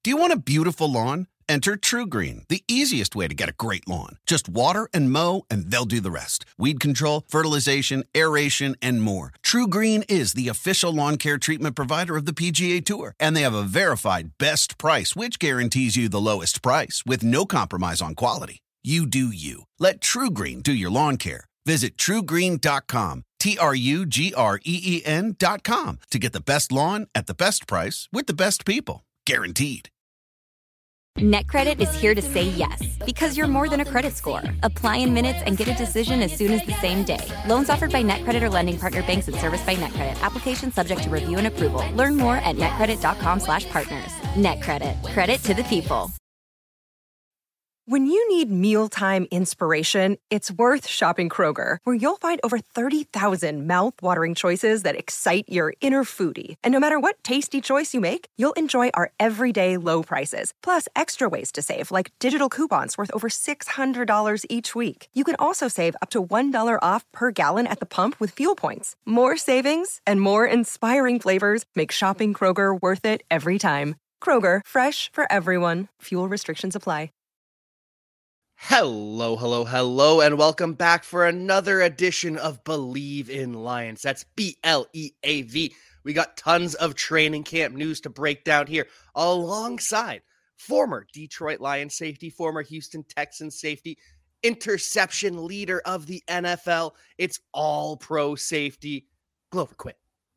Do you want a beautiful lawn? Enter TruGreen, the easiest way to get a great lawn. Just water and mow, and they'll do the rest. Weed control, fertilization, aeration, and more. TruGreen is the official lawn care treatment provider of the PGA Tour, and they have a verified best price, which guarantees you the lowest price with no compromise on quality. You do you. Let TruGreen do your lawn care. Visit TruGreen.com, TruGreen.com, to get the best lawn at the best price with the best people. Guaranteed. NetCredit is here to say yes, because you're more than a credit score. Apply in minutes and get a decision as soon as the same day. Loans offered by NetCredit or lending partner banks and serviced by NetCredit. Application subject to review and approval. Learn more at netcredit.com/partners. NetCredit. Credit to the people. When you need mealtime inspiration, it's worth shopping Kroger, where you'll find over 30,000 mouth-watering choices that excite your inner foodie. And no matter what tasty choice you make, you'll enjoy our everyday low prices, plus extra ways to save, like digital coupons worth over $600 each week. You can also save up to $1 off per gallon at the pump with fuel points. More savings and more inspiring flavors make shopping Kroger worth it every time. Kroger, fresh for everyone. Fuel restrictions apply. Hello, and welcome back for another edition of Believe in Lions. That's BLEAV. We got tons of training camp news to break down here, alongside former Detroit Lions safety, former Houston Texans safety, interception leader of the NFL. It's all pro safety, Glover Quinn.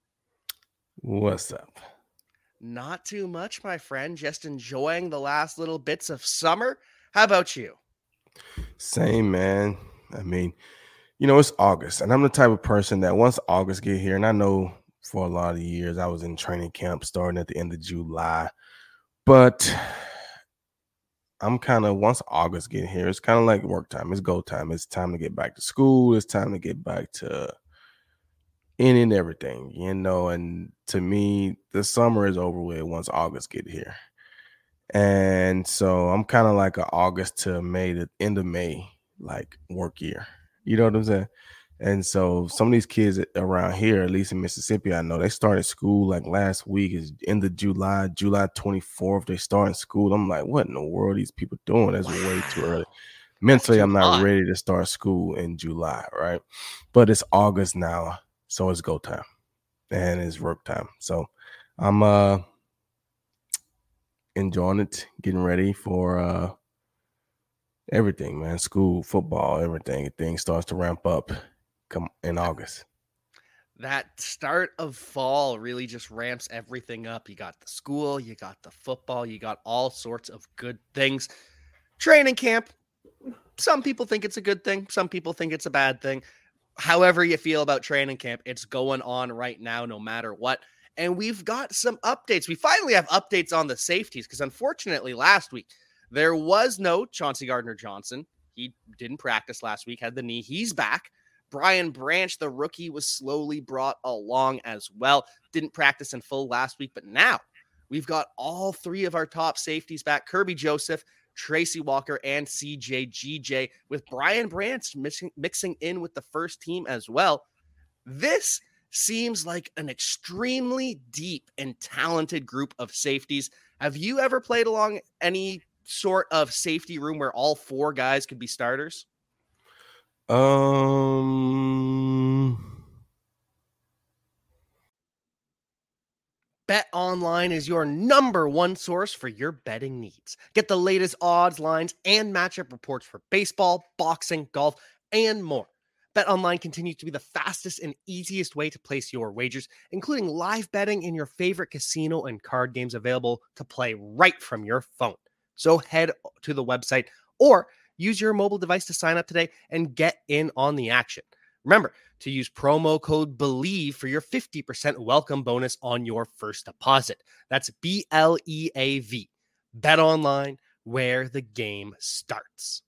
What's up? Not too much, my friend. Just enjoying the last little bits of summer. How about you? Same, man. I mean, it's August, and I'm the type of person that once August get here, and I know for a lot of years I was in training camp starting at the end of July, but I'm kind of, once August get here, it's kind of like work time. It's go time. It's time to get back to school. It's time to get back to any and everything, and to me, the summer is over with once August get here. And so I'm kind of like an August to May, the end of May, like work year. You know what I'm saying? And so some of these kids around here, at least in Mississippi, I know they started school like last week is end of July 24th. They started school. I'm like, what in the world are these people doing? That's way too early. Mentally, I'm not ready to start school in July, right? But it's August now, so it's go time and it's work time. So I'm enjoying it, getting ready for everything, man. School, football, everything. Things starts to ramp up come in August. That start of fall really just ramps everything up. You got the school, you got the football, you got all sorts of good things. Training camp, some people think it's a good thing. Some people think it's a bad thing. However you feel about training camp, it's going on right now, no matter what. And we've got some updates. We finally have updates on the safeties because unfortunately last week there was no Chauncey Gardner-Johnson. He didn't practice last week, had the knee. He's back. Brian Branch, the rookie, was slowly brought along as well. Didn't practice in full last week, but now we've got all three of our top safeties back. Kirby Joseph, Tracy Walker, and CJ GJ, with Brian Branch mixing in with the first team as well. This seems like an extremely deep and talented group of safeties. Have you ever played along any sort of safety room where all four guys could be starters? BetOnline is your number one source for your betting needs. Get the latest odds, lines, and matchup reports for baseball, boxing, golf, and more. BetOnline continues to be the fastest and easiest way to place your wagers, including live betting in your favorite casino and card games available to play right from your phone. So head to the website or use your mobile device to sign up today and get in on the action. Remember to use promo code BELIEVE for your 50% welcome bonus on your first deposit. That's BLEAV. BetOnline, where the game starts.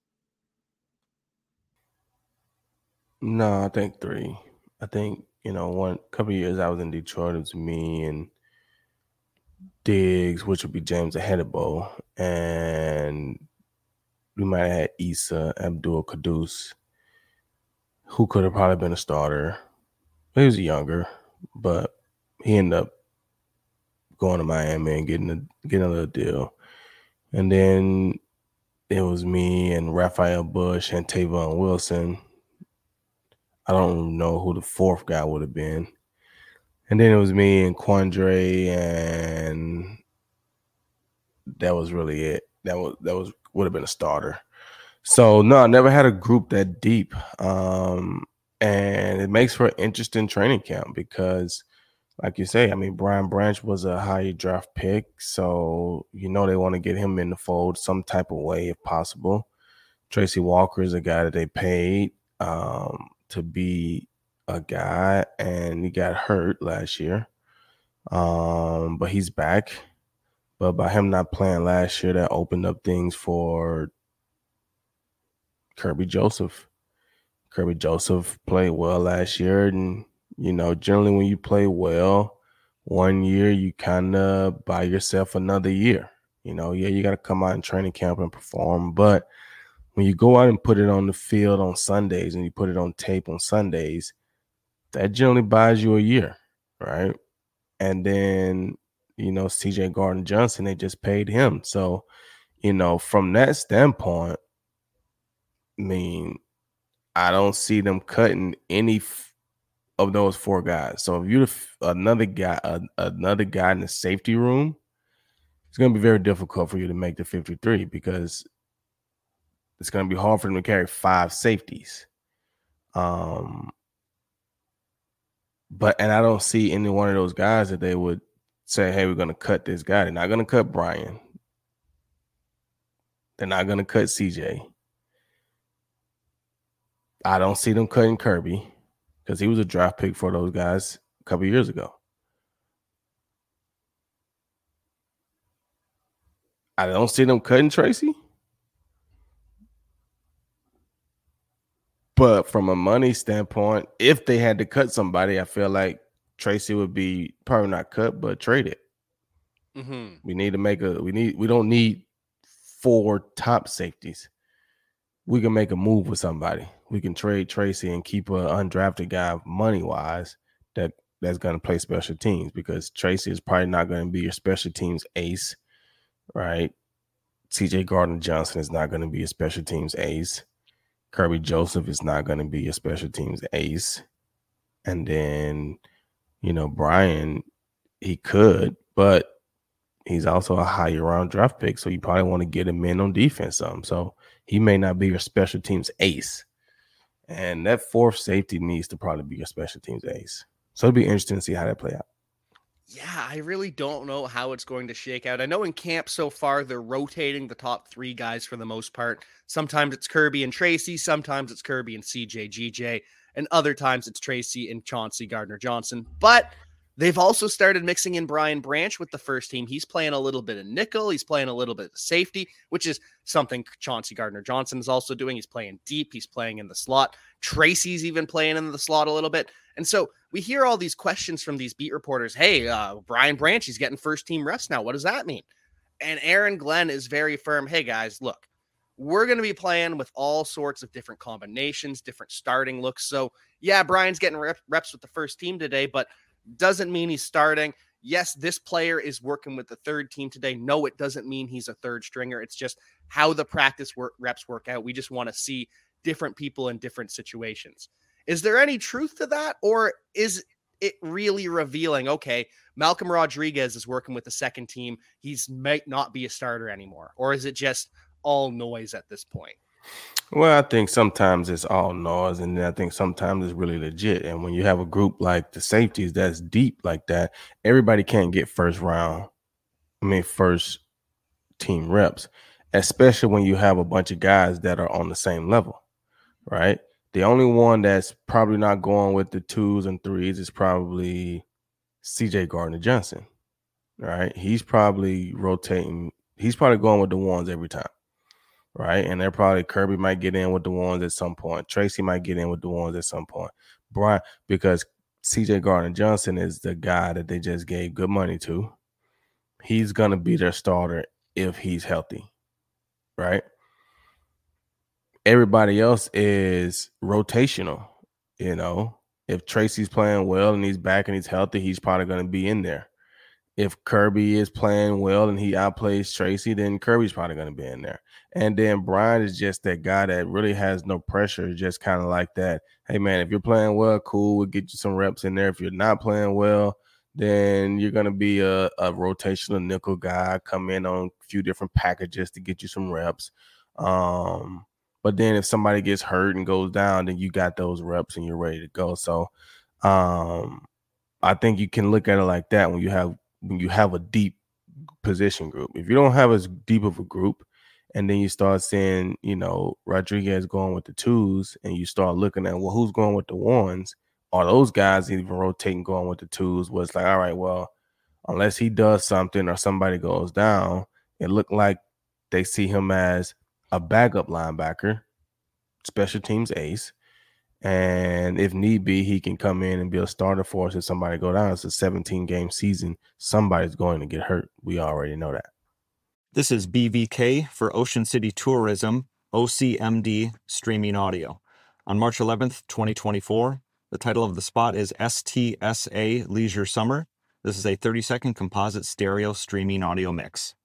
No, I think 3. I think, one couple of years I was in Detroit, it was me and Diggs, which would be James Ahedebo, and we might have had Issa Abdul Kudus, who could have probably been a starter. He was younger, but he ended up going to Miami and getting a little deal. And then it was me and Raphael Bush and Tavon Wilson. I don't know who the fourth guy would have been. And then it was me and Quandre, and that was really it. That would have been a starter. So no, I never had a group that deep. And it makes for an interesting training camp because, like you say, I mean, Brian Branch was a high draft pick, so they want to get him in the fold some type of way if possible. Tracy Walker is a guy that they paid to be a guy, and he got hurt last year, but he's back. But by him not playing last year, that opened up things for Kirby Joseph. Kirby Joseph played well last year, and generally when you play well 1 year, you kind of buy yourself another year. You got to come out in training camp and perform, but when you go out and put it on the field on Sundays and you put it on tape on Sundays, that generally buys you a year, right? And then, CJ Gardner-Johnson, they just paid him. So, from that standpoint, I mean, I don't see them cutting any of those four guys. So if you're another guy in the safety room, it's going to be very difficult for you to make the 53 because it's going to be hard for them to carry 5 safeties. And I don't see any one of those guys that they would say, hey, we're going to cut this guy. They're not going to cut Brian. They're not going to cut CJ. I don't see them cutting Kirby because he was a draft pick for those guys a couple years ago. I don't see them cutting Tracy. But from a money standpoint, if they had to cut somebody, I feel like Tracy would be probably not cut, but traded. Mm-hmm. We need to we don't need 4 top safeties. We can make a move with somebody. We can trade Tracy and keep an undrafted guy money-wise that's going to play special teams because Tracy is probably not going to be your special teams ace, right? CJ Gardner-Johnson is not going to be a special teams ace. Kirby Joseph is not going to be a special teams ace. And then, Brian, he could, but he's also a higher round draft pick, so you probably want to get him in on defense some. So he may not be your special teams ace. And that 4th safety needs to probably be your special teams ace. So it'll be interesting to see how that play out. Yeah, I really don't know how it's going to shake out. I know in camp so far, they're rotating the top 3 guys for the most part. Sometimes it's Kirby and Tracy. Sometimes it's Kirby and CJ, GJ. And other times it's Tracy and Chauncey Gardner-Johnson. But they've also started mixing in Brian Branch with the first team. He's playing a little bit of nickel. He's playing a little bit of safety, which is something Chauncey Gardner-Johnson is also doing. He's playing deep. He's playing in the slot. Tracy's even playing in the slot a little bit. And so we hear all these questions from these beat reporters. Hey, Brian Branch, he's getting first team reps now. What does that mean? And Aaron Glenn is very firm. Hey, guys, look, we're going to be playing with all sorts of different combinations, different starting looks. So, yeah, Brian's getting reps with the first team today, but doesn't mean he's starting. Yes, this player is working with the third team today. No, it doesn't mean he's a third stringer. It's just how the practice reps work out. We just want to see different people in different situations. Is there any truth to that, or is it really revealing, okay, Malcolm Rodriguez is working with the second team. He's might not be a starter anymore, or is it just all noise at this point? Well, I think sometimes it's all noise, and then I think sometimes it's really legit. And when you have a group like the safeties that's deep like that, everybody can't get first team reps, especially when you have a bunch of guys that are on the same level, right? The only one that's probably not going with the 2s and 3s is probably CJ Gardner-Johnson, right? He's probably rotating. He's probably going with the 1s every time. Right. And they're probably Kirby might get in with the 1s at some point. Tracy might get in with the 1s at some point. Brian, because CJ Gardner-Johnson is the guy that they just gave good money to. He's going to be their starter if he's healthy. Right. Everybody else is rotational. If Tracy's playing well and he's back and he's healthy, he's probably going to be in there. if Kirby is playing well and he outplays Tracy, then Kirby's probably going to be in there. And then Brian is just that guy that really has no pressure, just kind of like that. Hey, man, if you're playing well, cool, we'll get you some reps in there. If you're not playing well, then you're going to be a rotational nickel guy, come in on a few different packages to get you some reps. But then if somebody gets hurt and goes down, then you got those reps and you're ready to go. So I think you can look at it like that when you have a deep position group. If you don't have as deep of a group, and then you start seeing, Rodriguez going with the twos, and you start looking at, well, who's going with the ones? Are those guys even rotating going with the twos? Was it's like, all right, well, unless he does something or somebody goes down, it looked like they see him as a backup linebacker, special teams ace. And if need be, he can come in and be a starter for us if somebody go down. It's a 17-game season. Somebody's going to get hurt. We already know that. This is BVK for Ocean City Tourism, OCMD Streaming Audio. On March 11th, 2024, the title of the spot is STSA Leisure Summer. This is a 30-second composite stereo streaming audio mix.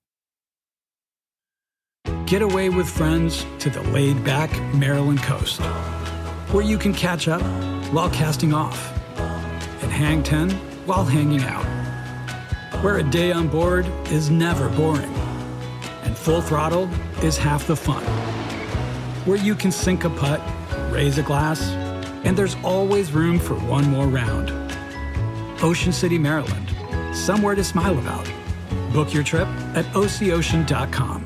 Get away with friends to the laid-back Maryland coast, where you can catch up while casting off and hang 10 while hanging out, where a day on board is never boring and full throttle is half the fun, where you can sink a putt, raise a glass, and there's always room for one more round. Ocean City, Maryland, somewhere to smile about. Book your trip at OCOcean.com.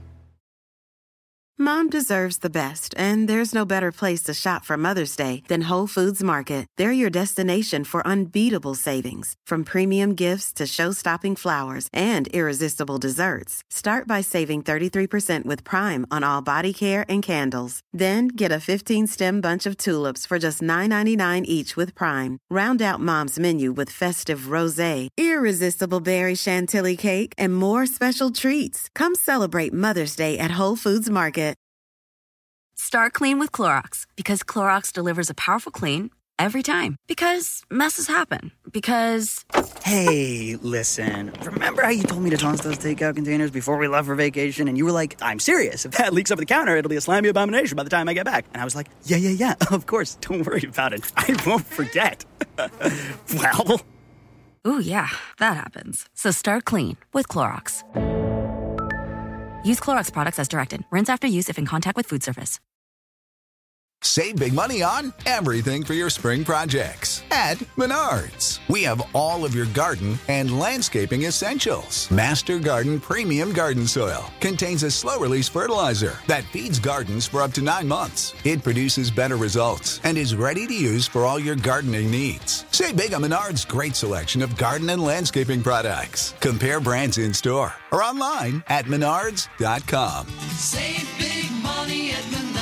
Mom deserves the best, and there's no better place to shop for Mother's Day than Whole Foods Market. They're your destination for unbeatable savings, from premium gifts to show-stopping flowers and irresistible desserts. Start by saving 33% with Prime on all body care and candles. Then get a 15-stem bunch of tulips for just $9.99 each with Prime. Round out Mom's menu with festive rosé, irresistible berry chantilly cake, and more special treats. Come celebrate Mother's Day at Whole Foods Market. Start clean with Clorox, because Clorox delivers a powerful clean every time. Because messes happen. Because... Hey, listen. Remember how you told me to toss those takeout containers before we left for vacation? And you were like, I'm serious. If that leaks over the counter, it'll be a slimy abomination by the time I get back. And I was like, yeah, of course. Don't worry about it. I won't forget. Well... Ooh, yeah, that happens. So start clean with Clorox. Use Clorox products as directed. Rinse after use if in contact with food surface. Save big money on everything for your spring projects at Menards. We have all of your garden and landscaping essentials. Master Garden Premium Garden Soil contains a slow-release fertilizer that feeds gardens for up to 9 months. It produces better results and is ready to use for all your gardening needs. Save big on Menards' great selection of garden and landscaping products. Compare brands in store or online at menards.com. Save big money at Menards.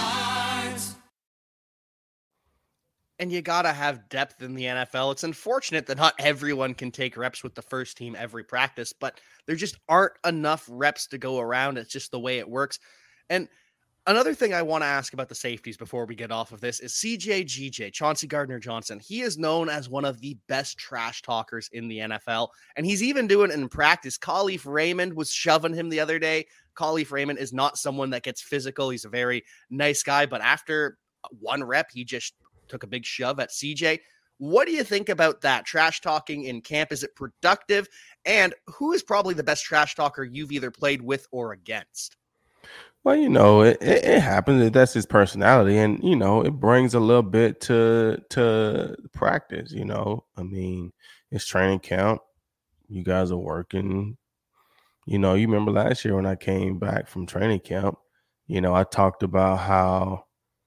And you got to have depth in the NFL. It's unfortunate that not everyone can take reps with the first team every practice, but there just aren't enough reps to go around. It's just the way it works. And another thing I want to ask about the safeties before we get off of this is CJ, Chauncey Gardner-Johnson. He is known as one of the best trash talkers in the NFL, and he's even doing it in practice. Khalif Raymond was shoving him the other day. Khalif Raymond is not someone that gets physical. He's a very nice guy, but after one rep, he just took a big shove at CJ. What do you think about that trash talking in camp? Is it productive? And who is probably the best trash talker you've either played with or against? Well, it happens. That's his personality. And, it brings a little bit to practice, I mean, it's training camp. You guys are working. You remember last year when I came back from training camp, I talked about how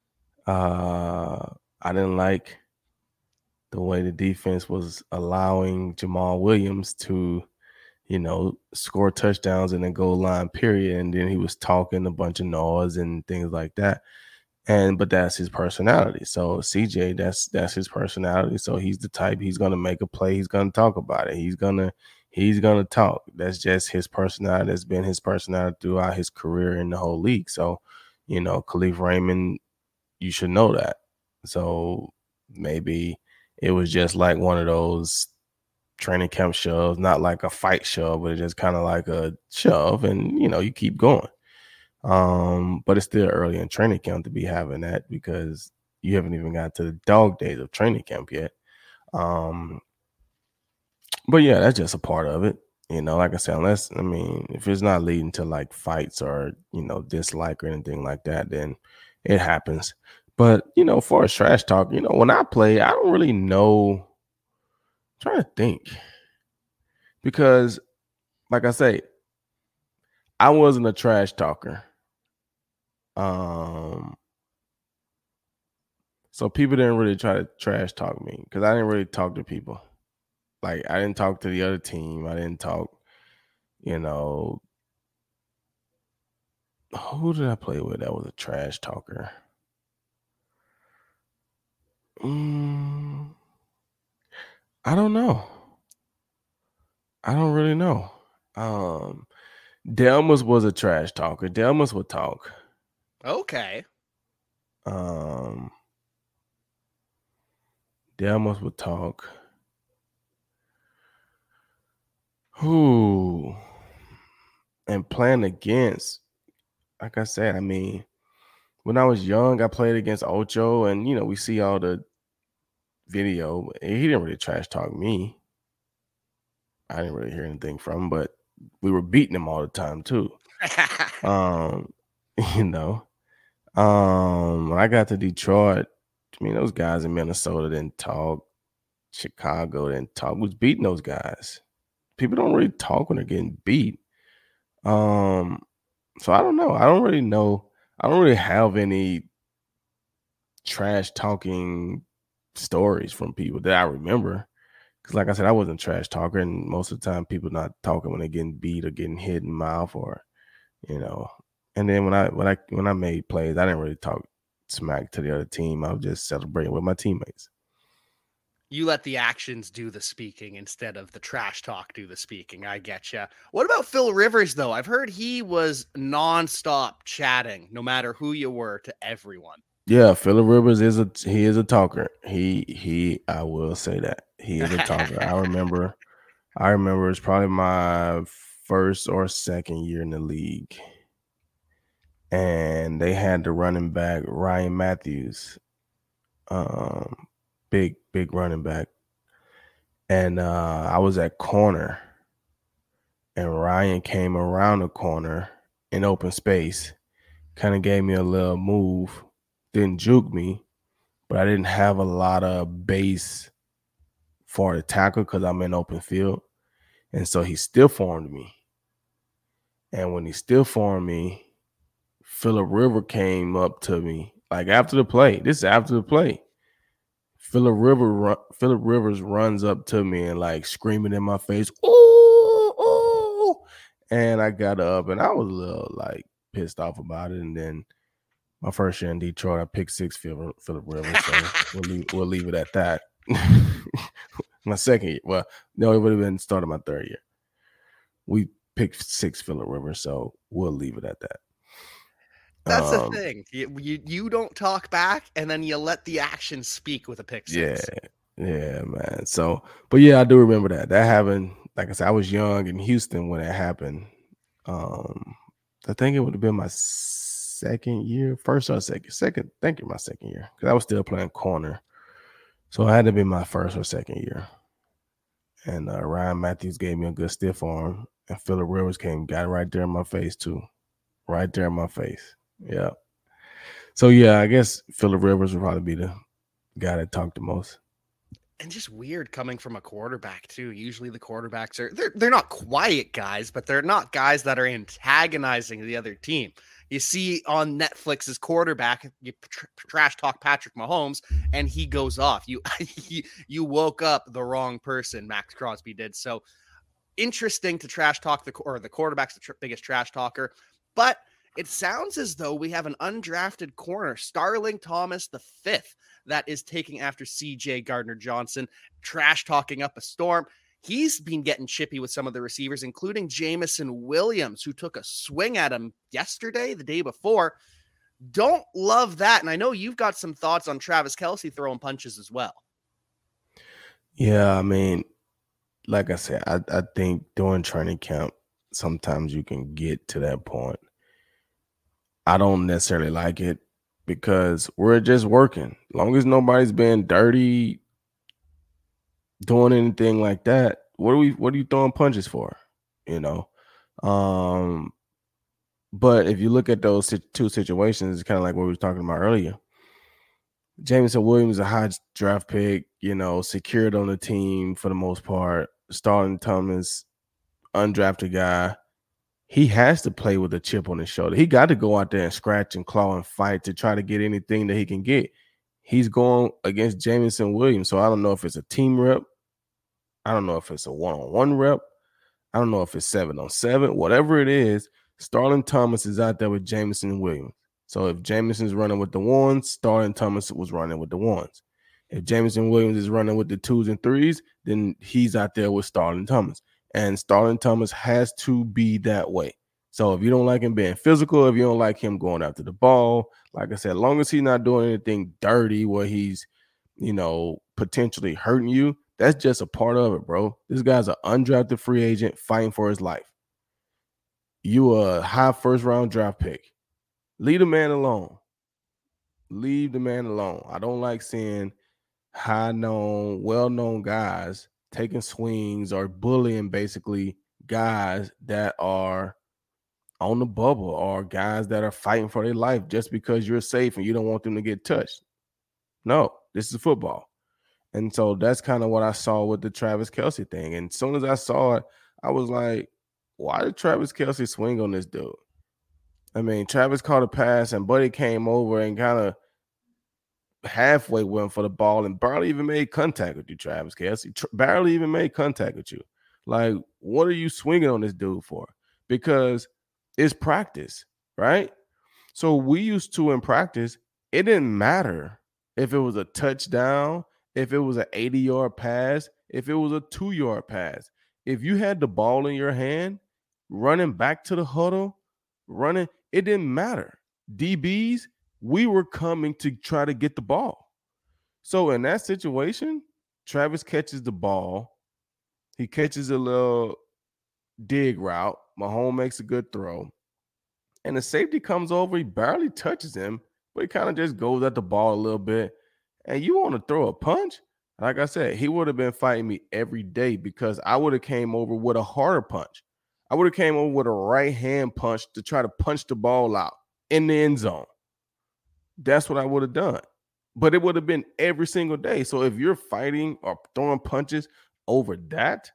I didn't like the way the defense was allowing Jamal Williams to, score touchdowns in the goal line period. And then he was talking a bunch of noise and things like that. But that's his personality. So CJ, that's his personality. So he's the type, he's going to make a play. He's going to talk about it. He's going to talk. That's just his personality. That's been his personality throughout his career in the whole league. So, Khalif Raymond, you should know that. So maybe it was just like one of those training camp shove, not like a fight shove, but it's just kind of like a shove, and you keep going. But it's still early in training camp to be having that because you haven't even got to the dog days of training camp yet. But yeah, that's just a part of it. Like I said, if it's not leading to like fights or, dislike or anything like that, then it happens. But, for a trash talk, when I play, I don't really know. I'm trying to think. Because, like I say, I wasn't a trash talker. So people didn't really try to trash talk me because I didn't really talk to people. Like, I didn't talk to the other team. I didn't talk, who did I play with that was a trash talker? I don't know. I don't really know. Delmas was a trash talker. Delmas would talk. Okay. Delmas would talk. Who? And playing against, like I said, when I was young, I played against Ocho, and we see all the video. He didn't really trash talk me. I didn't really hear anything from him, but we were beating him all the time too. When I got to Detroit, those guys in Minnesota didn't talk. Chicago didn't talk. We was beating those guys. People don't really talk when they're getting beat. So I don't know. I don't really know. I don't really have any trash talking stories from people that I remember. Because like I said, I wasn't a trash talker, and most of the time people not talking when they're getting beat or getting hit in the mouth or, And then when I made plays, I didn't really talk smack to the other team. I was just celebrating with my teammates. You let the actions do the speaking instead of the trash talk do the speaking. I get you. What about Phil Rivers, though? I've heard he was nonstop chatting, no matter who you were, to everyone. Yeah, Phil Rivers is a talker. I will say that he is a talker. I remember it's probably my first or second year in the league, and they had the running back Ryan Matthews. Big running back. And I was at corner, and Ryan came around the corner in open space, kind of gave me a little move, didn't juke me, but I didn't have a lot of base for the tackle because I'm in open field. And so he stiff armed me. And when he stiff armed me, Phillip Rivers came up to me, like after the play. This is after the play. Phillip Rivers runs up to me and like screaming in my face, "Ooh, ooh!" And I got up and I was a little like pissed off about it. And then my first year in Detroit, I picked 6 Phillip Rivers. So we'll leave it at that. My second year, well, no, it would have been starting my third year. We picked 6 Phillip Rivers, so we'll leave it at that. That's the thing. You don't talk back, and then you let the action speak with a pick six. Yeah, man. So, but yeah, I do remember that. That happened. Like I said, I was young in Houston when it happened. I think it would have been my second year, first or second. Thank you, my second year, because I was still playing corner. So it had to be my first or second year. And Ryan Matthews gave me a good stiff arm, and Phillip Rivers got it right there in my face too, right there in my face. Yeah. So yeah, I guess Phillip Rivers would probably be the guy that talked the most. And just weird coming from a quarterback too. Usually the quarterbacks they're not quiet guys, but they're not guys that are antagonizing the other team. You see on Netflix's Quarterback, you trash talk Patrick Mahomes, and he goes off. You woke up the wrong person. Max Crosby did. So interesting to trash talk the quarterback's the biggest trash talker, but it sounds as though we have an undrafted corner, Starling Thomas V, that is taking after CJ Gardner-Johnson, trash talking up a storm. He's been getting chippy with some of the receivers, including Jameson Williams, who took a swing at him yesterday, the day before. Don't love that. And I know you've got some thoughts on Travis Kelce throwing punches as well. Yeah, I mean, like I said, I think during training camp, sometimes you can get to that point. I don't necessarily like it because we're just working. As long as nobody's being dirty, doing anything like that, what are you throwing punches for? You know? But if you look at those two situations, it's kind of like what we were talking about earlier. Jameson Williams, a high draft pick, secured on the team for the most part. Starling Thomas, undrafted guy. He has to play with a chip on his shoulder. He got to go out there and scratch and claw and fight to try to get anything that he can get. He's going against Jameson Williams. So I don't know if it's a team rep. I don't know if it's a one-on-one rep. I don't know if it's 7-on-7. Whatever it is, Starling Thomas is out there with Jameson Williams. So if Jameson's running with the ones, Starling Thomas was running with the ones. If Jameson Williams is running with the 2s and 3s, then he's out there with Starling Thomas. And Starling Thomas has to be that way. So if you don't like him being physical, if you don't like him going after the ball, like I said, as long as he's not doing anything dirty where he's, potentially hurting you, that's just a part of it, bro. This guy's an undrafted free agent fighting for his life. You a high first-round draft pick. Leave the man alone. Leave the man alone. I don't like seeing high-known, well-known guys taking swings or bullying basically guys that are on the bubble or guys that are fighting for their life just because you're safe and you don't want them to get touched. No, this is football. And so that's kind of what I saw with the Travis Kelce thing. And as soon as I saw it, I was like, why did Travis Kelce swing on this dude? I mean, Travis caught a pass and Buddy came over and kind of halfway went for the ball and barely even made contact with you, Travis Kelce. Barely even made contact with you. Like, what are you swinging on this dude for? Because it's practice, right? So we used to, in practice, it didn't matter if it was a touchdown, if it was an 80-yard pass, if it was a 2-yard pass. If you had the ball in your hand, running back to the huddle, it didn't matter. DBs, we were coming to try to get the ball. So in that situation, Travis catches the ball. He catches a little dig route. Mahomes makes a good throw. And the safety comes over. He barely touches him, but he kind of just goes at the ball a little bit. And you want to throw a punch? Like I said, he would have been fighting me every day because I would have came over with a harder punch. I would have came over with a right hand punch to try to punch the ball out in the end zone. That's what I would have done. But it would have been every single day. So if you're fighting or throwing punches over that,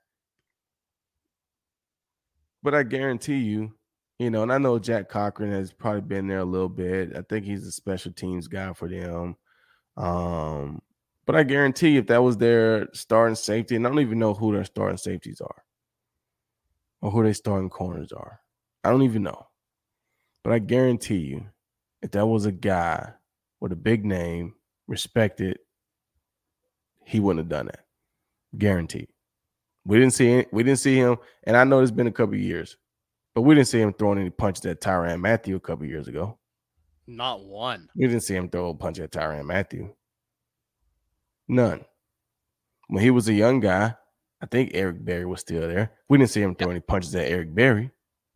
but I guarantee you, and I know Jack Cochran has probably been there a little bit. I think he's a special teams guy for them. But I guarantee if that was their starting safety, and I don't even know who their starting safeties are or who their starting corners are. I don't even know. But I guarantee you, if that was a guy with a big name, respected, he wouldn't have done that. Guaranteed. We didn't see him, and I know it's been a couple of years, but we didn't see him throwing any punches at Tyrann Mathieu a couple of years ago. Not one. We didn't see him throw a punch at Tyrann Mathieu. None. When he was a young guy, I think Eric Berry was still there. We didn't see him throw any punches at Eric Berry.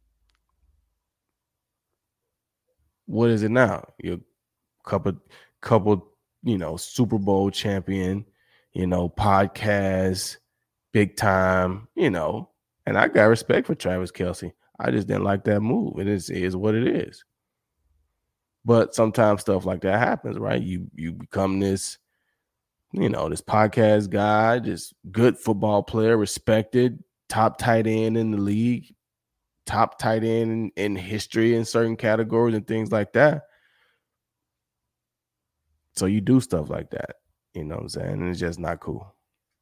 What is it now? You're couple, Super Bowl champion, podcast, big time, and I got respect for Travis Kelce. I just didn't like that move. It is what it is. But sometimes stuff like that happens, right? You become this, this podcast guy, just good football player, respected, top tight end in the league, top tight end in history in certain categories and things like that. So you do stuff like that, you know what I'm saying? And it's just not cool.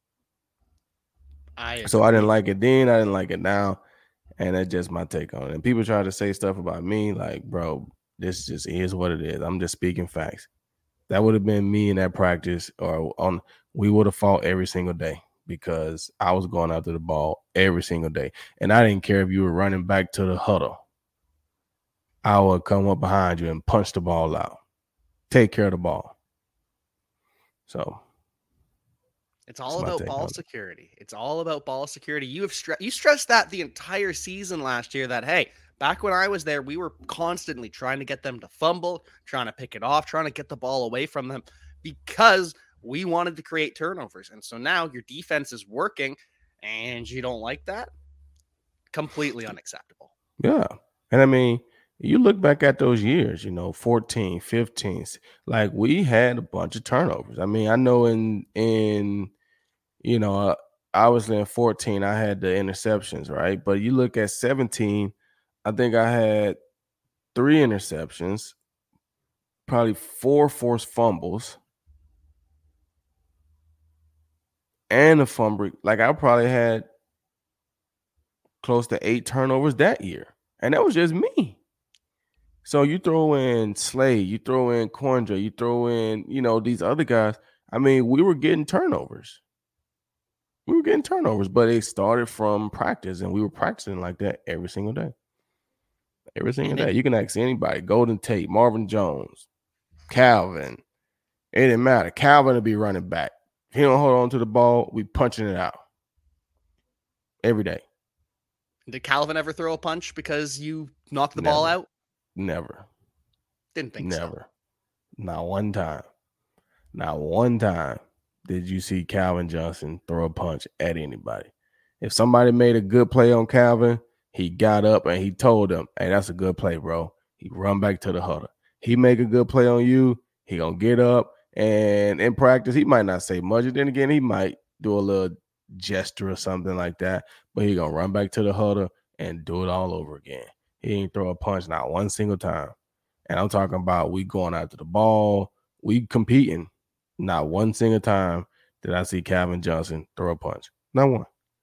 So I didn't like it then, I didn't like it now, and that's just my take on it. And people try to say stuff about me like, bro, this just is what it is. I'm just speaking facts. That would have been me in that practice, we would have fought every single day because I was going after the ball every single day. And I didn't care if you were running back to the huddle. I would come up behind you and punch the ball out. Take care of the ball. So It's all about ball security. It's all about ball security. You stressed that the entire season last year that, hey, back when I was there, we were constantly trying to get them to fumble, trying to pick it off, trying to get the ball away from them because we wanted to create turnovers. And so now your defense is working and you don't like that? Completely unacceptable. Yeah. And I mean, you look back at those years, 14, 15, like we had a bunch of turnovers. I mean, I know obviously in 14, I had the interceptions, right? But you look at 17, I think I had 3 interceptions, probably 4 forced fumbles, and a fumble. Like I probably had close to 8 turnovers that year. And that was just me. So you throw in Slade, you throw in Corndra, you throw in, these other guys. I mean, we were getting turnovers. But it started from practice, and we were practicing like that every single day. Every single day. You can ask anybody, Golden Tate, Marvin Jones, Calvin. It didn't matter. Calvin will be running back. If he don't hold on to the ball, we punching it out. Every day. Did Calvin ever throw a punch because you knocked the ball out? Never. Didn't think so. Never. Not one time. Not one time did you see Calvin Johnson throw a punch at anybody. If somebody made a good play on Calvin, he got up and he told them, hey, that's a good play, bro. He run back to the huddle. He make a good play on you, he gonna get up, and in practice, he might not say much. And then again, he might do a little gesture or something like that, but he gonna run back to the huddle and do it all over again. He ain't throw a punch not one single time. And I'm talking about we going after the ball, we competing. Not one single time did I see Calvin Johnson throw a punch. Not one.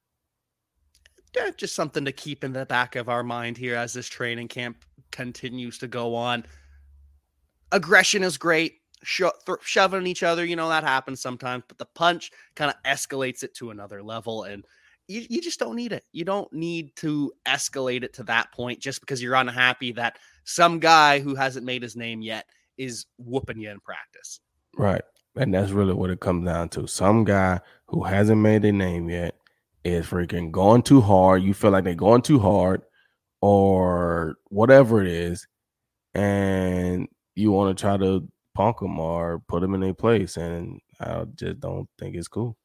Yeah, just something to keep in the back of our mind here as this training camp continues to go on. Aggression is great. Shoving each other, that happens sometimes, but the punch kind of escalates it to another level, and you just don't need it. You don't need to escalate it to that point just because you're unhappy that some guy who hasn't made his name yet is whooping you in practice. Right. And that's really what it comes down to. Some guy who hasn't made their name yet is freaking going too hard. You feel like they're going too hard or whatever it is, and you want to try to punk them or put them in their place, and I just don't think it's cool.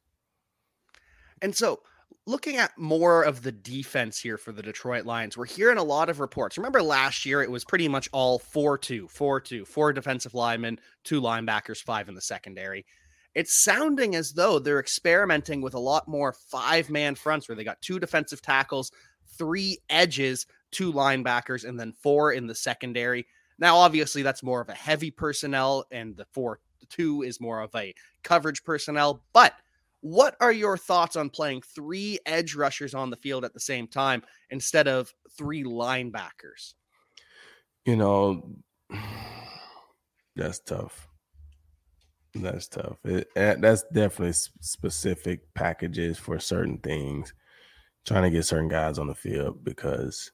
And so looking at more of the defense here for the Detroit Lions, we're hearing a lot of reports. Remember last year, it was pretty much all 4-2, 4 defensive linemen, 2 linebackers, 5 in the secondary. It's sounding as though they're experimenting with a lot more 5-man fronts where they got 2 defensive tackles, 3 edges, 2 linebackers, and then 4 in the secondary. Now, obviously, that's more of a heavy personnel, and the 4-2 is more of a coverage personnel. But what are your thoughts on playing 3 edge rushers on the field at the same time instead of 3 linebackers? That's tough. That's tough. That's definitely specific packages for certain things, trying to get certain guys on the field because,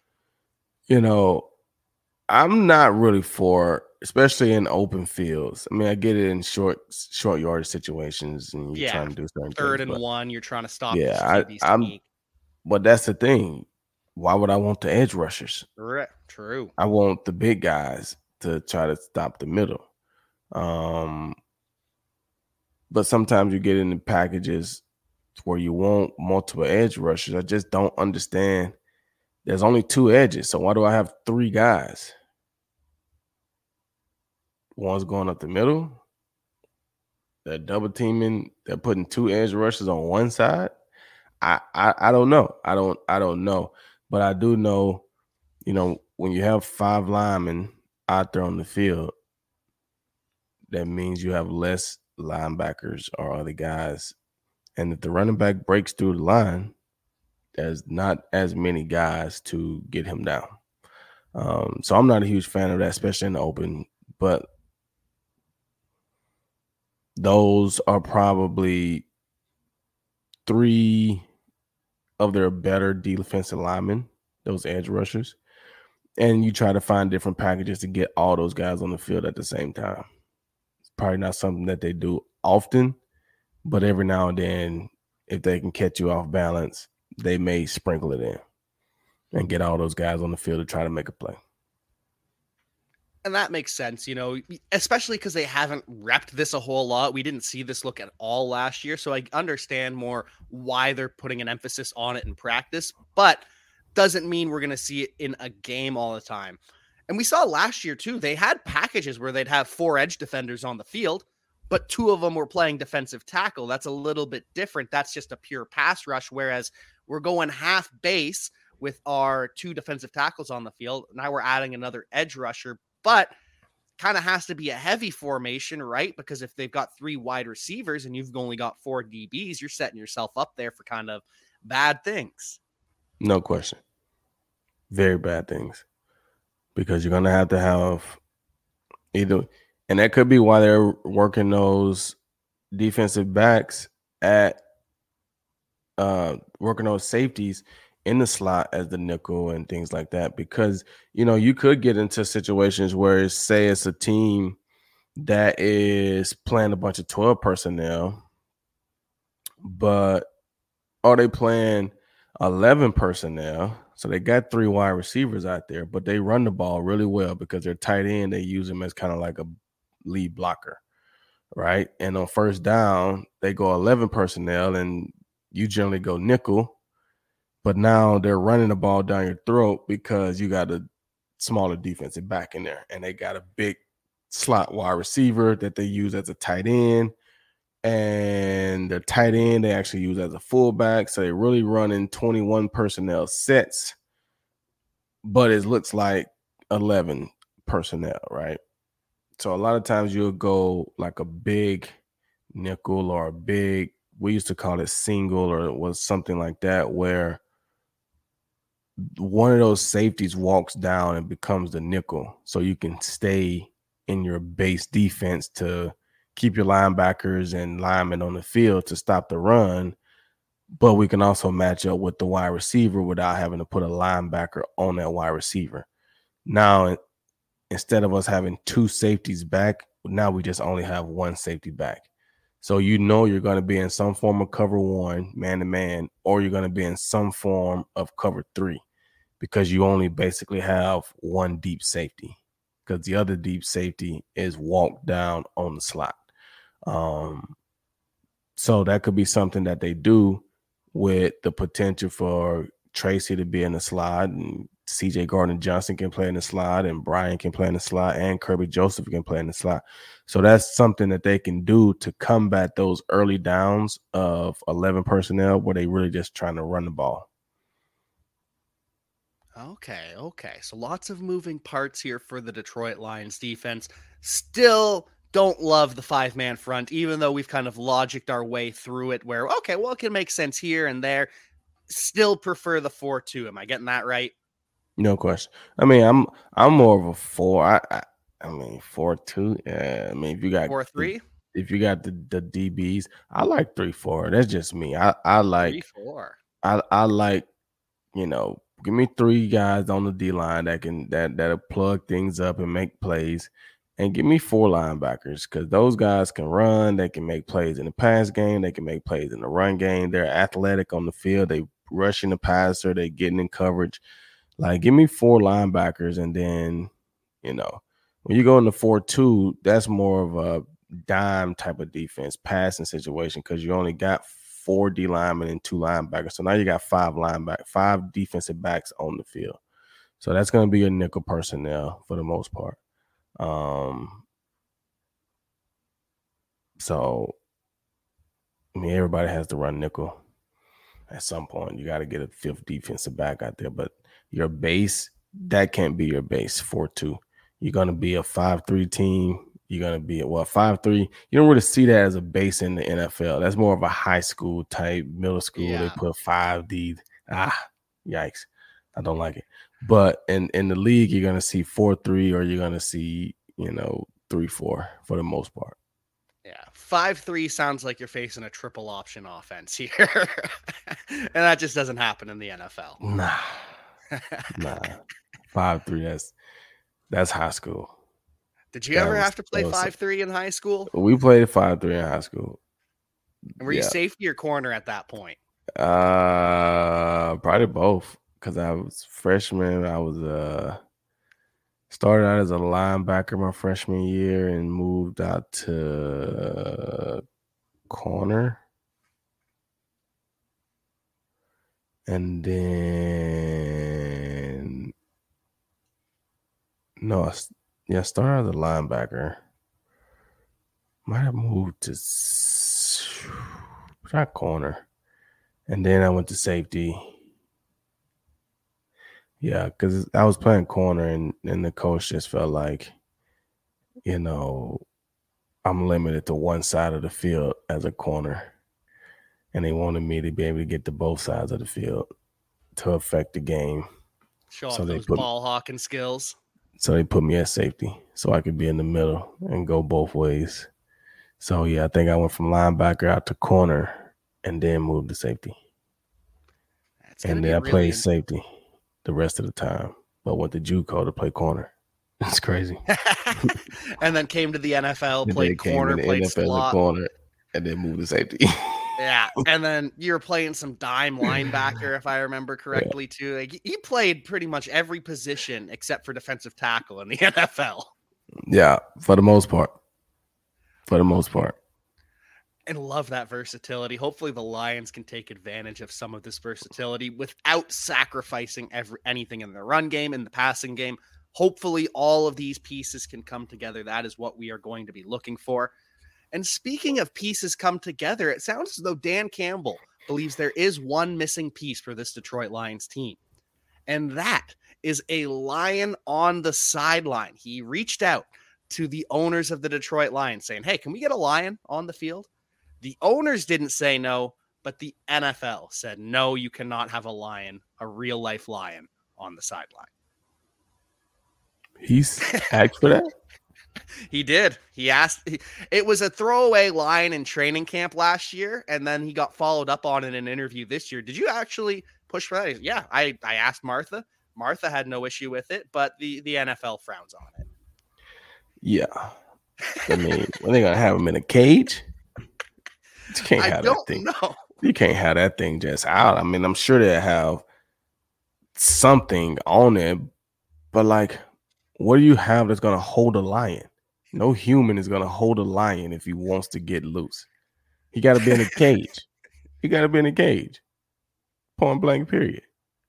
I'm not really for, especially in open fields. I mean, I get it in short yardage situations, and you're trying to do certain third things, and 1, you're trying to stop. Yeah, but that's the thing. Why would I want the edge rushers? True. I want the big guys to try to stop the middle. But sometimes you get into packages where you want multiple edge rushers. I just don't understand. There's only 2 edges, so why do I have 3 guys? One's going up the middle. They're double teaming. They're putting 2 edge rushers on one side. I don't know. I don't know. But I do know, when you have 5 linemen out there on the field, that means you have less linebackers or other guys. And if the running back breaks through the line, there's not as many guys to get him down. So I'm not a huge fan of that, especially in the open. But those are probably 3 of their better defensive linemen, those edge rushers. And you try to find different packages to get all those guys on the field at the same time. It's probably not something that they do often, but every now and then, if they can catch you off balance, they may sprinkle it in and get all those guys on the field to try to make a play. And that makes sense, especially because they haven't repped this a whole lot. We didn't see this look at all last year, so I understand more why they're putting an emphasis on it in practice, but doesn't mean we're going to see it in a game all the time. And we saw last year, too, they had packages where they'd have 4 edge defenders on the field, but 2 of them were playing defensive tackle. That's a little bit different. That's just a pure pass rush, whereas we're going half base with our 2 defensive tackles on the field. Now we're adding another edge rusher, but kind of has to be a heavy formation, right? Because if they've got 3 wide receivers and you've only got 4 DBs, you're setting yourself up there for kind of bad things. No question. Very bad things. Because you're going to have either, and that could be why they're working those defensive backs at working those safeties in the slot as the nickel and things like that, because you could get into situations where, say, it's a team that is playing a bunch of 12 personnel, but are they playing 11 personnel? So they got 3 wide receivers out there, but they run the ball really well because they're tight end. They use them as kind of like a lead blocker, right? And on first down, they go 11 personnel, and you generally go nickel. But now they're running the ball down your throat because you got a smaller defensive back in there, and they got a big slot wide receiver that they use as a tight end, and the tight end they actually use as a fullback. So they're really running 21 personnel sets, but it looks like 11 personnel, right? So a lot of times you'll go like a big nickel or a big, we used to call it single, or it was something like that, where one of those safeties walks down and becomes the nickel, so you can stay in your base defense to keep your linebackers and linemen on the field to stop the run, but we can also match up with the wide receiver without having to put a linebacker on that wide receiver. Now, instead of us having 2 safeties back, now we just only have 1 safety back. So you're going to be in some form of cover 1, man-to-man, or you're going to be in some form of cover 3, because you only basically have 1 deep safety, because the other deep safety is walked down on the slot. So that could be something that they do with the potential for Tracy to be in the slot, and CJ Gardner-Johnson can play in the slot, and Brian can play in the slot, and Kirby Joseph can play in the slot. So that's something that they can do to combat those early downs of 11 personnel where they really just trying to run the ball. Okay. So lots of moving parts here for the Detroit Lions defense. Still don't love the 5-man front, even though we've kind of logicked our way through it where, okay, well, it can make sense here and there. Still prefer the 4-2. Am I getting that right? No question. I mean, I'm more of a 4. I mean 4-2. Yeah. I mean, if you got 4-3, if you got the DBs, I like 3-4. That's just me. I like 3-4. I like, give me 3 guys on the D line that'll plug things up and make plays, and give me 4 linebackers, because those guys can run. They can make plays in the pass game. They can make plays in the run game. They're athletic on the field. They rushing the passer. They getting in coverage. Like, give me 4 linebackers, and then, when you go into 4-2, that's more of a dime type of defense, passing situation, because you only got 4 D linemen and 2 linebackers. So now you got 5 defensive backs on the field. So that's going to be your nickel personnel for the most part. So, I mean, everybody has to run nickel at some point. You got to get a 5th defensive back out there, but your base, that can't be your base 4-2. You're going to be a 5-3 team. You're going to be 5-3. You don't really see that as a base in the NFL. That's more of a high school type, middle school. Yeah. They put 5D. Yikes. I don't like it. But in the league, you're going to see 4-3, or you're going to see, 3-4 for the most part. Yeah, 5-3 sounds like you're facing a triple option offense here. And that just doesn't happen in the NFL. Nah. 5-3, that's high school. Did you ever have to play 5-3 in high school? We played 5-3 in high school. And were you safety or corner at that point? Probably both. Because I was freshman. I was started out as a linebacker my freshman year and moved out to corner. And then I started as a linebacker. Might have moved to corner. And then I went to safety. Yeah, because I was playing corner and the coach just felt like, I'm limited to one side of the field as a corner. And they wanted me to be able to get to both sides of the field to affect the game. Show off those ball hawking skills. So they put me at safety so I could be in the middle and go both ways. So, yeah, I think I went from linebacker out to corner and then moved to safety. And then I played safety the rest of the time, but went to JUCO to play corner. That's crazy. And then came to the NFL, played corner, played slot. Corner, and then moved to safety. Yeah, and then you were playing some dime linebacker, if I remember correctly, too. Like, he played pretty much every position except for defensive tackle in the NFL. Yeah, for the most part. And love that versatility. Hopefully the Lions can take advantage of some of this versatility without sacrificing anything in the run game, in the passing game. Hopefully all of these pieces can come together. That is what we are going to be looking for. And speaking of pieces come together, it sounds as though Dan Campbell believes there is one missing piece for this Detroit Lions team. And that is a Lion on the sideline. He reached out to the owners of the Detroit Lions saying, hey, can we get a Lion on the field? The owners didn't say no, but the NFL said, no, you cannot have a Lion, a real life Lion on the sideline. He's asked for that? He did. He asked. It was a throwaway line in training camp last year, and then he got followed up on in an interview this year. Did you actually push for that? Yeah, I asked Martha. Martha had no issue with it, but the NFL frowns on it. Yeah. I mean, are they going to have him in a cage? You can't have that thing. Know. You can't have that thing just out. I mean, I'm sure they have something on it, but like, what do you have that's going to hold a lion? No human is going to hold a lion if he wants to get loose. He got to be in a cage. He got to be in a cage. Point blank, period.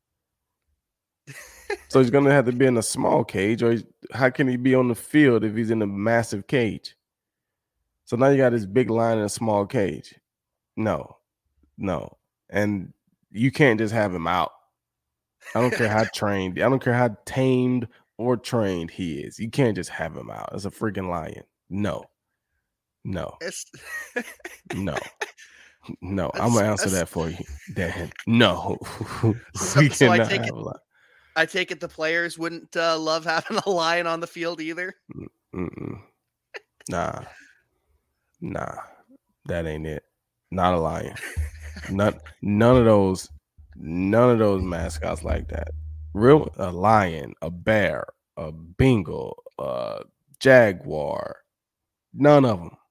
So he's going to have to be in a small cage, or how can he be on the field if he's in a massive cage? So now you got this big lion in a small cage. No. And you can't just have him out. I don't care how trained. I don't care how tamed or trained he is. You can't just have him out. It's a freaking lion. No. No. I'm going to answer that for you, Dan. No. So I take it the players wouldn't love having a lion on the field either? Nah. That ain't it. Not a lion. None of those mascots like that. A lion, a bear, a Bengal, a jaguar. None of them.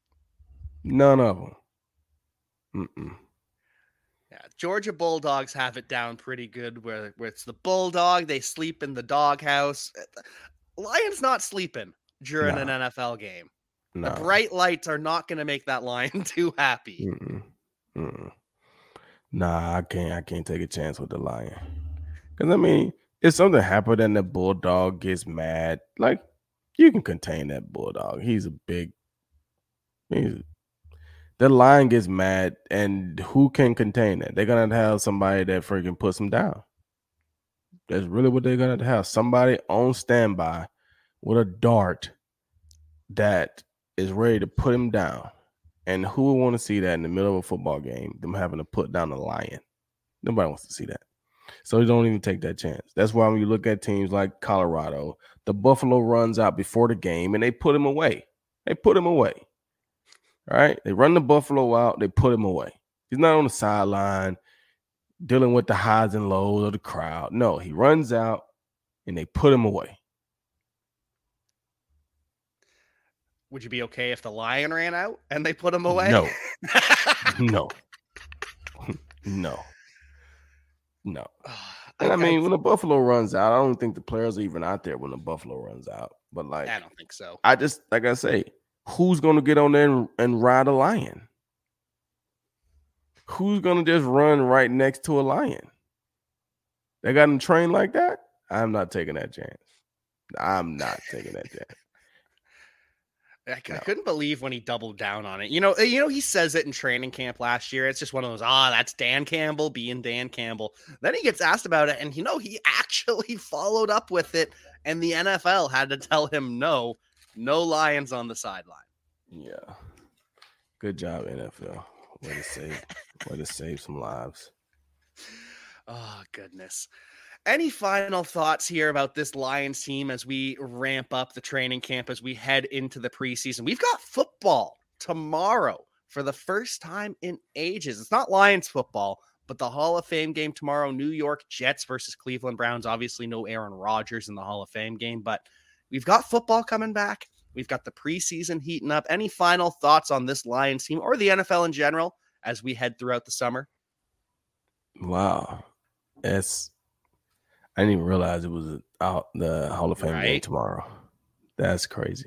Yeah, Georgia Bulldogs have it down pretty good where it's the bulldog, they sleep in the doghouse. Lion's not sleeping during an NFL game. No. The bright lights are not going to make that lion too happy. Nah, I can't take a chance with the lion. Because, I mean, if something happened and the bulldog gets mad, like, you can contain that bulldog. The lion gets mad, and who can contain it? They're going to have somebody that freaking puts him down. That's really what they're going to have. Somebody on standby with a dart that is ready to put him down. And who would want to see that in the middle of a football game, them having to put down a lion? Nobody wants to see that. So they don't even take that chance. That's why when you look at teams like Colorado, the Buffalo runs out before the game and they put him away. All right? They run the Buffalo out. They put him away. He's not on the sideline dealing with the highs and lows of the crowd. No, he runs out and they put him away. Would you be okay if the lion ran out and they put him away? No. No. No. And I mean, when the Buffalo runs out, I don't think the players are even out there when the Buffalo runs out. But like, I don't think so. I just, like I say, who's going to get on there and ride a lion? Who's going to just run right next to a lion? They got him trained like that? I'm not taking that chance. I'm not taking that chance. I couldn't believe when he doubled down on it. You know, he says it in training camp last year. It's just one of those, that's Dan Campbell being Dan Campbell. Then he gets asked about it, and he actually followed up with it, and the NFL had to tell him no Lions on the sideline. Yeah. Good job, NFL. Way to save some lives. Oh, goodness. Any final thoughts here about this Lions team as we ramp up the training camp, as we head into the preseason? We've got football tomorrow for the first time in ages. It's not Lions football, but the Hall of Fame game tomorrow, New York Jets versus Cleveland Browns. Obviously no Aaron Rodgers in the Hall of Fame game, but we've got football coming back. We've got the preseason heating up. Any final thoughts on this Lions team or the NFL in general as we head throughout the summer? Wow. I didn't even realize it was out the Hall of Fame game tomorrow. That's crazy.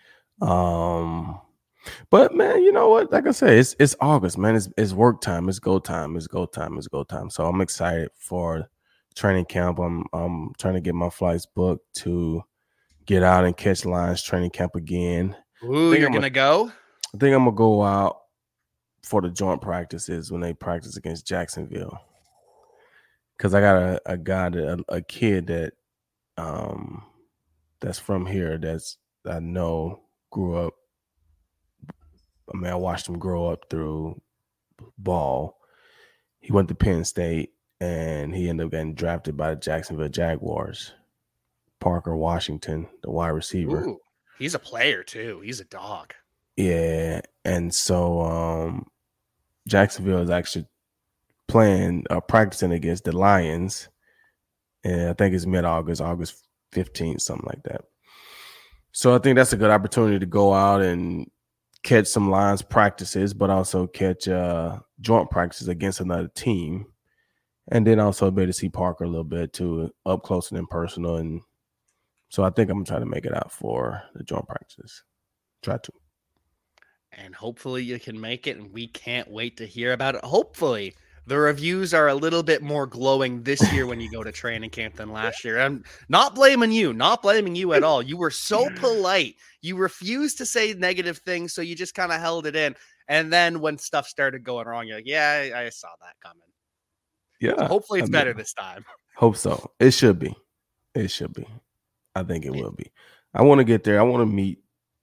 But man, you know what? Like I said, it's August, man. It's work time. It's go time. It's go time. It's go time. So I'm excited for training camp. I'm trying to get my flights booked to get out and catch Lions training camp again. Ooh, you're gonna go? I think I'm gonna go out for the joint practices when they practice against Jacksonville. Because I got a kid that that's from here that I know grew up. I mean, I watched him grow up through ball. He went to Penn State, and he ended up getting drafted by the Jacksonville Jaguars. Parker Washington, the wide receiver. Ooh, he's a player, too. He's a dog. Yeah, and so Jacksonville is actually practicing against the Lions, and I think it's mid-August, August 15th, something like that. So I think that's a good opportunity to go out and catch some Lions practices, but also catch joint practices against another team, and then also be able to see Parker a little bit too, up close and in personal. And so I think I'm gonna try to make it out for the joint practices. Try to. And hopefully you can make it, and we can't wait to hear about it. Hopefully the reviews are a little bit more glowing this year when you go to training camp than last year. I'm not blaming you at all. You were so polite. You refused to say negative things, so you just kind of held it in. And then when stuff started going wrong, you're like, yeah, I saw that coming. Yeah. So hopefully it's better this time. Hope so. It should be. It should be. I think it will be. I want to get there. I want to meet,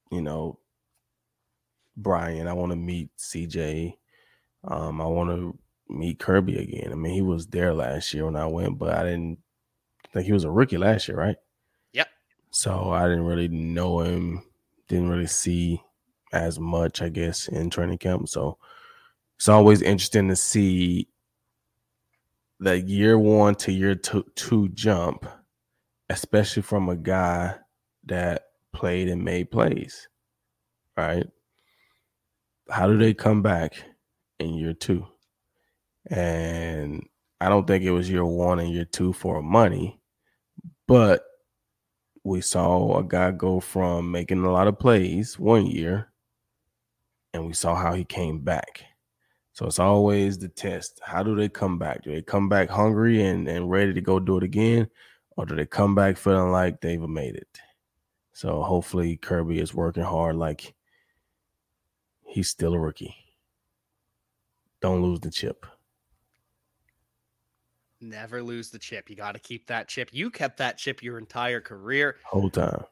Brian. I want to meet CJ. I want to meet Kirby again. I mean, he was there last year when I went, but I didn't think he was a rookie last year, right? Yep. So I didn't really know him, didn't really see as much, I guess, in training camp. So it's always interesting to see the year 1 to year two jump, especially from a guy that played and made plays, right? How do they come back in year 2? And I don't think it was year 1 and year 2 for money, but we saw a guy go from making a lot of plays one year, and we saw how he came back. So it's always the test. How do they come back? Do they come back hungry and ready to go do it again? Or do they come back feeling like they've made it? So hopefully Kirby is working hard like he's still a rookie. Don't lose the chip. Never lose the chip. You got to keep that chip. You kept that chip your entire career. Whole time.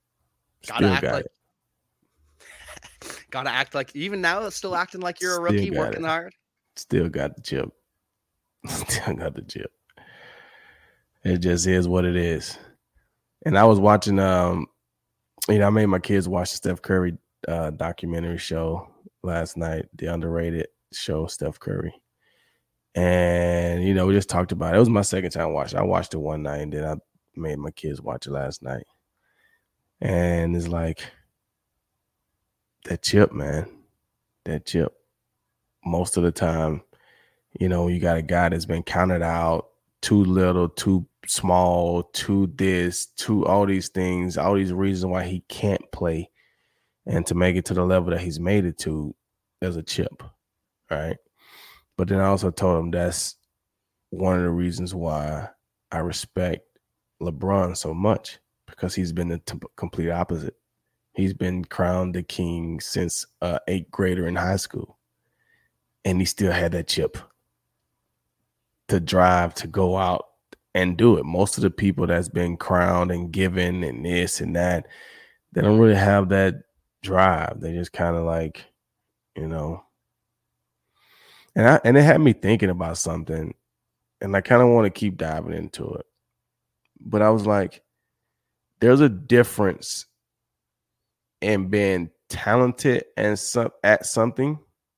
Gotta act like even now it's still acting like you're a rookie, working hard. Still got the chip. Still got the chip. It just is what it is. And I was watching I made my kids watch the Steph Curry documentary show last night, the underrated show, Steph Curry. And we just talked about it. It was my second time watching. I watched it one night, and then I made my kids watch it last night. And it's like that chip, man. That chip. most of the time, you know, you got a guy that's been counted out, too little, too small, too this, too all these things, all these reasons why he can't play. And to make it to the level that he's made it to, there's a chip, right? But then I also told him that's one of the reasons why I respect LeBron so much, because he's been the complete opposite. He's been crowned the king since 8th grader in high school, and he still had that chip to drive to go out and do it. Most of the people that's been crowned and given and this and that, they don't really have that drive. They just kind of like, you know. And it had me thinking about something, and I kind of want to keep diving into it. But I was like, there's a difference in being talented and at something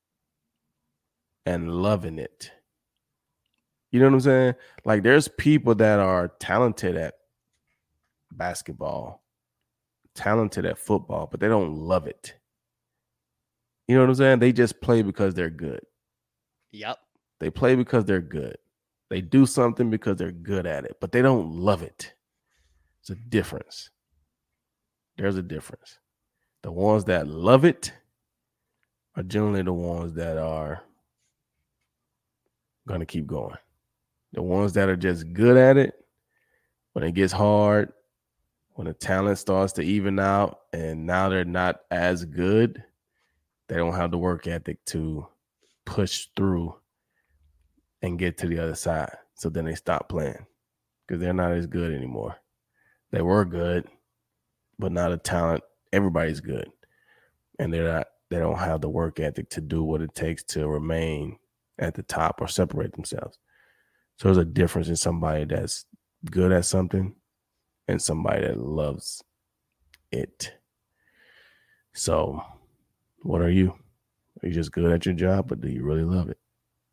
and loving it. You know what I'm saying? Like, there's people that are talented at basketball, talented at football, but they don't love it. You know what I'm saying? They just play because they're good. Yep. They play because they're good. They do something because they're good at it, but they don't love it. It's a difference. There's a difference. The ones that love it are generally the ones that are going to keep going. The ones that are just good at it, when it gets hard, when the talent starts to even out and now they're not as good, they don't have the work ethic to push through and get to the other side. So then they stop playing because they're not as good anymore. They were good, but now the talent, everybody's good. And they don't have the work ethic to do what it takes to remain at the top or separate themselves. So there's a difference in somebody that's good at something and somebody that loves it. So what are you? Are you just good at your job, but do you really love it?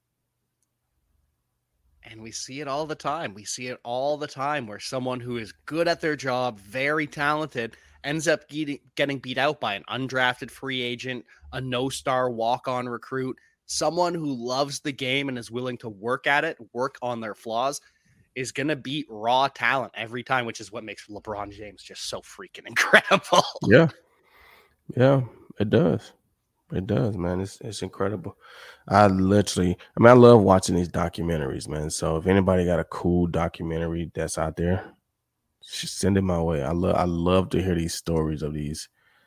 And we see it all the time. We see it all the time where someone who is good at their job, very talented, ends up getting beat out by an undrafted free agent, a no-star walk-on recruit, someone who loves the game and is willing to work at it, work on their flaws, is going to beat raw talent every time, which is what makes LeBron James just so freaking incredible. Yeah. Yeah, it does. It does, man. It's incredible. I love watching these documentaries, man. So if anybody got a cool documentary that's out there, just send it my way. I love to hear these stories of these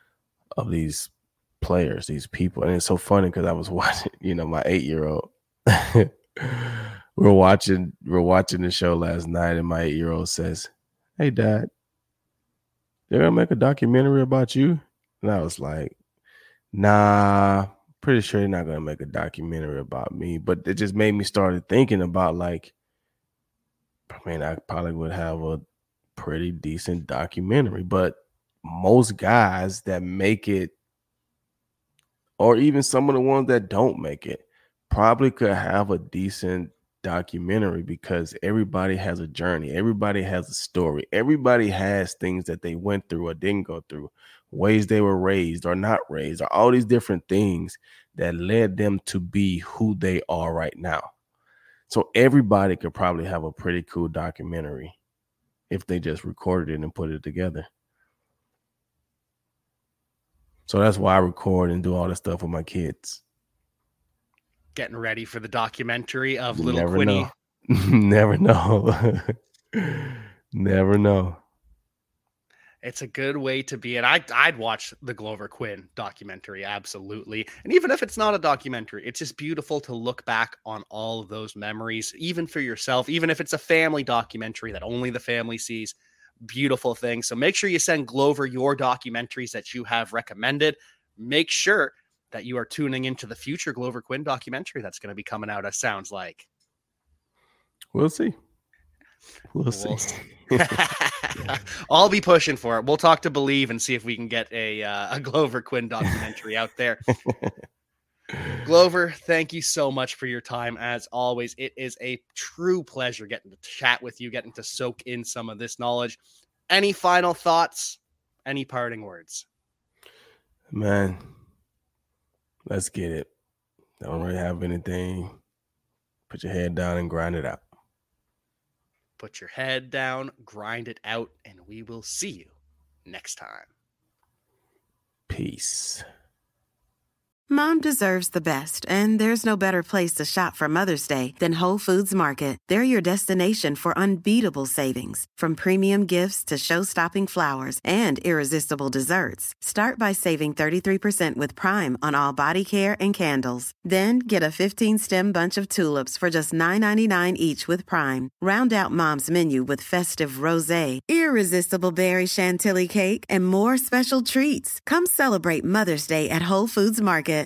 players, these people. And it's so funny because I was watching, my 8-year-old. we're watching the show last night, and my 8-year-old says, "Hey, Dad, they're gonna make a documentary about you?" And I was like, "Nah, pretty sure they're not gonna make a documentary about me." But it just made me start thinking about, like, I probably would have a pretty decent documentary. But most guys that make it, or even some of the ones that don't make it, probably could have a decent documentary because everybody has a journey. Everybody has a story. Everybody has things that they went through or didn't go through, ways they were raised or not raised, or all these different things that led them to be who they are right now. So everybody could probably have a pretty cool documentary if they just recorded it and put it together. So that's why I record and do all this stuff with my kids. Getting ready for the documentary of little Never Quinny. know. Never know. Never know. It's a good way to be. And I'd watch the Glover Quinn documentary. Absolutely. And even if it's not a documentary, it's just beautiful to look back on all of those memories, even for yourself, even if it's a family documentary that only the family sees. Beautiful thing. So make sure you send Glover your documentaries that you have recommended. Make sure that you are tuning into the future Glover Quinn documentary that's going to be coming out, it sounds like. We'll see. We'll see. I'll be pushing for it. We'll talk to Believe and see if we can get a Glover Quinn documentary out there. Glover, thank you so much for your time. As always, it is a true pleasure getting to chat with you, getting to soak in some of this knowledge. Any final thoughts? Any parting words? Man, let's get it. Don't really have anything. Put your head down and grind it out. Put your head down, grind it out, and we will see you next time. Peace. Mom deserves the best, and there's no better place to shop for Mother's Day than Whole Foods Market. They're your destination for unbeatable savings, from premium gifts to show-stopping flowers and irresistible desserts. Start by saving 33% with Prime on all body care and candles. Then get a 15-stem bunch of tulips for just $9.99 each with Prime. Round out Mom's menu with festive rosé, irresistible berry chantilly cake, and more special treats. Come celebrate Mother's Day at Whole Foods Market.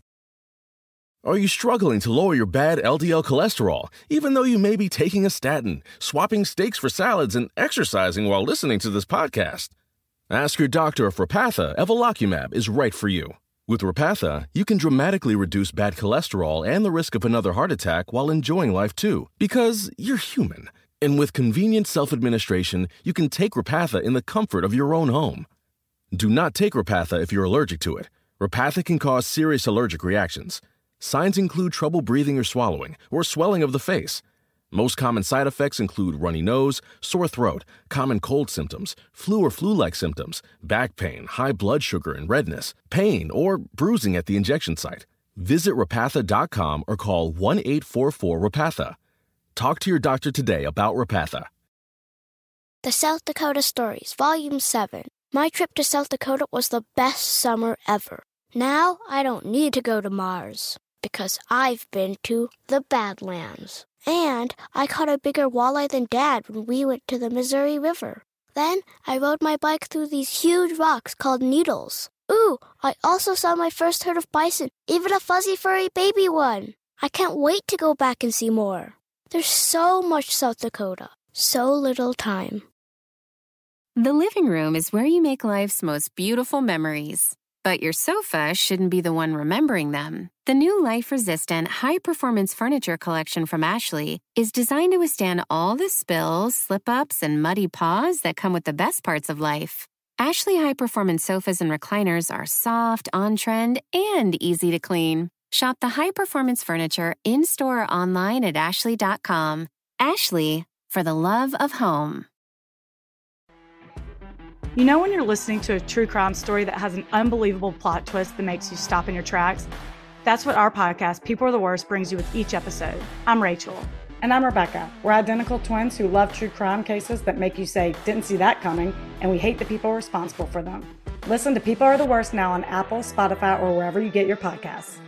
Are you struggling to lower your bad LDL cholesterol, even though you may be taking a statin, swapping steaks for salads, and exercising while listening to this podcast? Ask your doctor if Repatha Evolocumab is right for you. With Repatha, you can dramatically reduce bad cholesterol and the risk of another heart attack while enjoying life too, because you're human. And with convenient self-administration, you can take Repatha in the comfort of your own home. Do not take Repatha if you're allergic to it. Repatha can cause serious allergic reactions. Signs include trouble breathing or swallowing, or swelling of the face. Most common side effects include runny nose, sore throat, common cold symptoms, flu or flu-like symptoms, back pain, high blood sugar and redness, pain, or bruising at the injection site. Visit Repatha.com or call 1-844-REPATHA. Talk to your doctor today about Repatha. The South Dakota Stories, Volume 7. My trip to South Dakota was the best summer ever. Now I don't need to go to Mars, because I've been to the Badlands. And I caught a bigger walleye than Dad when we went to the Missouri River. Then I rode my bike through these huge rocks called needles. Ooh, I also saw my first herd of bison, even a fuzzy furry baby one. I can't wait to go back and see more. There's so much South Dakota, so little time. The living room is where you make life's most beautiful memories. But your sofa shouldn't be the one remembering them. The new life-resistant, high-performance furniture collection from Ashley is designed to withstand all the spills, slip-ups, and muddy paws that come with the best parts of life. Ashley high-performance sofas and recliners are soft, on-trend, and easy to clean. Shop the high-performance furniture in-store or online at ashley.com. Ashley, for the love of home. You know when you're listening to a true crime story that has an unbelievable plot twist that makes you stop in your tracks? That's what our podcast, People Are the Worst, brings you with each episode. I'm Rachel. And I'm Rebecca. We're identical twins who love true crime cases that make you say, didn't see that coming, and we hate the people responsible for them. Listen to People Are the Worst now on Apple, Spotify, or wherever you get your podcasts.